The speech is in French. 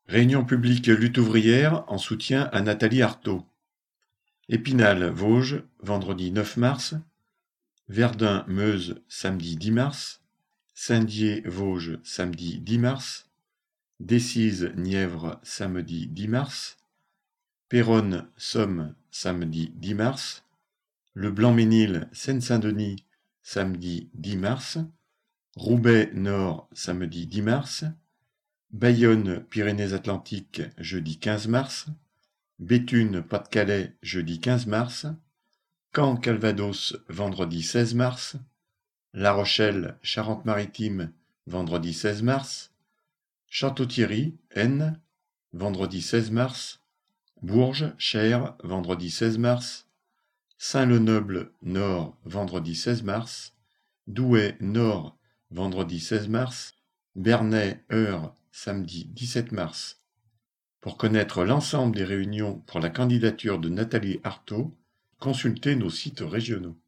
Réunion publique lutte ouvrière en soutien à Nathalie Arthaud. Épinal, Vosges, vendredi 9 mars. Verdun, Meuse, samedi 10 mars. Saint-Dié, Vosges, samedi 10 mars. Decize, Nièvre, samedi 10 mars. Péronne, Somme, samedi 10 mars. Le Blanc-Ménil, Seine-Saint-Denis, samedi 10 mars. Roubaix Nord, samedi 10 mars. Bayonne, Pyrénées-Atlantiques, jeudi 15 mars. Béthune, Pas-de-Calais, jeudi 15 mars. Caen, Calvados, vendredi 16 mars. La Rochelle, Charente-Maritime, vendredi 16 mars. Château-Thierry, Aisne, vendredi 16 mars. Bourges, Cher, vendredi 16 mars. Saint-Lenoble Nord, vendredi 16 mars. Douai Nord, vendredi 16 mars. Bernay, Eure, samedi 17 mars. Pour connaître l'ensemble des réunions pour la candidature de Nathalie Arthaud, consultez nos sites régionaux.